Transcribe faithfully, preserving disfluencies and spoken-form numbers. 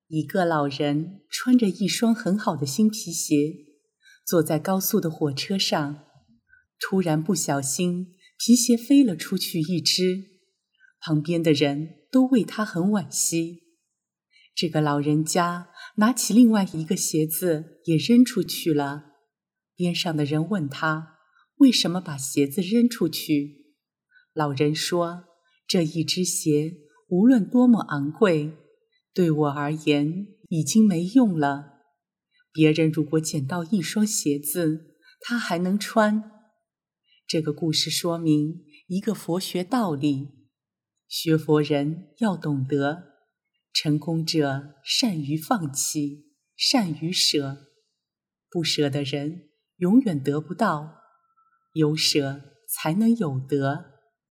一个老人穿着一双很好的新皮鞋，坐在高速的火车上，突然不小心皮鞋飞了出去一只，旁边的人都为他很惋惜。这个老人家拿起另外一个鞋子也扔出去了，边上的人问他为什么把鞋子扔出去。老人说，这一只鞋无论多么昂贵，对我而言已经没用了。别人如果捡到一双鞋子，他还能穿。这个故事说明一个佛学道理，学佛人要懂得，成功者善于放弃，善于舍，不舍的人永远得不到，有舍才能有得。